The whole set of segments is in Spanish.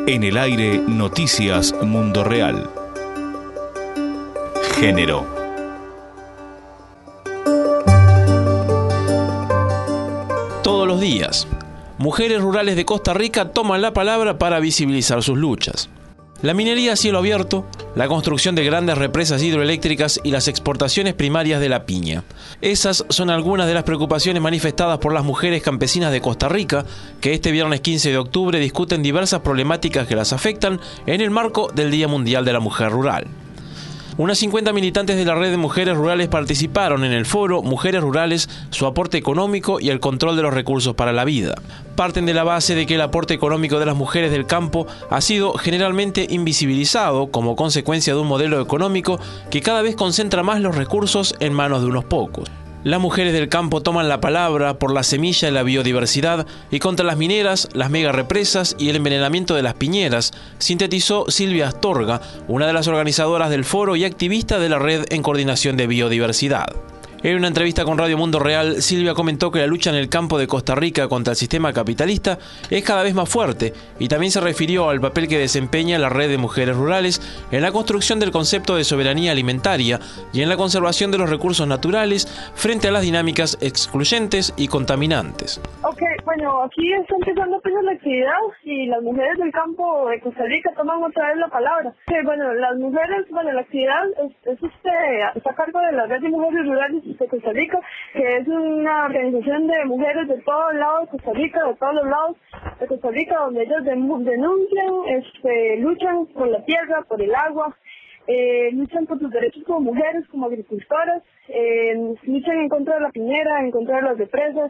En el aire, Noticias Mundo Real. Género. Todos los días, mujeres rurales de Costa Rica toman la palabra para visibilizar sus luchas. La minería a cielo abierto, la construcción de grandes represas hidroeléctricas y las exportaciones primarias de la piña. Esas son algunas de las preocupaciones manifestadas por las mujeres campesinas de Costa Rica, que este viernes 15 de octubre discuten diversas problemáticas que las afectan en el marco del Día Mundial de la Mujer Rural. Unas 50 militantes de la Red de Mujeres Rurales participaron en el foro Mujeres Rurales, su aporte económico y el control de los recursos para la vida. Parten de la base de que el aporte económico de las mujeres del campo ha sido generalmente invisibilizado como consecuencia de un modelo económico que cada vez concentra más los recursos en manos de unos pocos. Las mujeres del campo toman la palabra por la semilla y la biodiversidad y contra las mineras, las megarepresas y el envenenamiento de las piñeras, sintetizó Silvia Astorga, una de las organizadoras del foro y activista de la Red en Coordinación de Biodiversidad. En una entrevista con Radio Mundo Real, Silvia comentó que la lucha en el campo de Costa Rica contra el sistema capitalista es cada vez más fuerte y también se refirió al papel que desempeña la Red de Mujeres Rurales en la construcción del concepto de soberanía alimentaria y en la conservación de los recursos naturales frente a las dinámicas excluyentes y contaminantes. Bueno, aquí está empezando apenas la actividad y las mujeres del campo de Costa Rica toman otra vez la palabra. Las mujeres, la actividad está a cargo de la Red de Mujeres Rurales de Costa Rica, que es una organización de mujeres de todos lados de Costa Rica, de todos los lados de Costa Rica, donde ellas denuncian, luchan por la tierra, por el agua, luchan por sus derechos como mujeres, como agricultoras, luchan en contra de la piñera, en contra de las represas,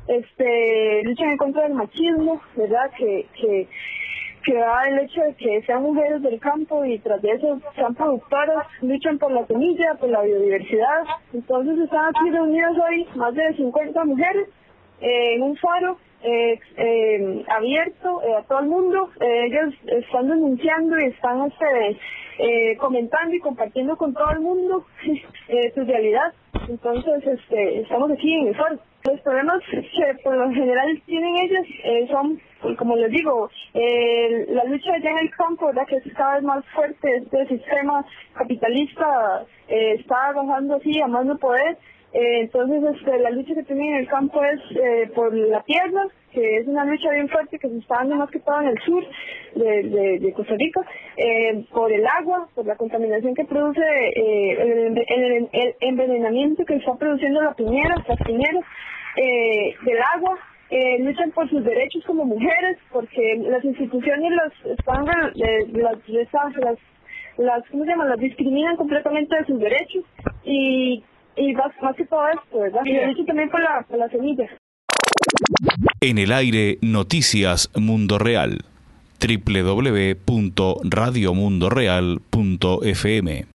luchan en contra del machismo, ¿verdad? Que da el hecho de que sean mujeres del campo y tras de eso sean productoras, luchan por la semilla, por la biodiversidad. Entonces están aquí reunidas hoy más de 50 mujeres en un foro abierto a todo el mundo. Ellas están denunciando y están comentando y compartiendo con todo el mundo su realidad. Entonces estamos aquí en el foro. Los problemas que por lo general tienen ellas son, como les digo, la lucha allá en el campo, ¿verdad? Que es cada vez más fuerte. Este sistema capitalista está bajando así a más no poder. Entonces la lucha que tienen en el campo es por la tierra, que es una lucha bien fuerte que se está dando más que todo en el sur de Costa Rica, por el agua, por la contaminación que produce el envenenamiento que está produciendo las piñeras del agua. Luchan por sus derechos como mujeres, porque las instituciones las discriminan completamente de sus derechos y más que todo esto, ¿verdad? Y luchan también por la semilla. En el aire, Noticias Mundo Real. www.radiomundoreal.fm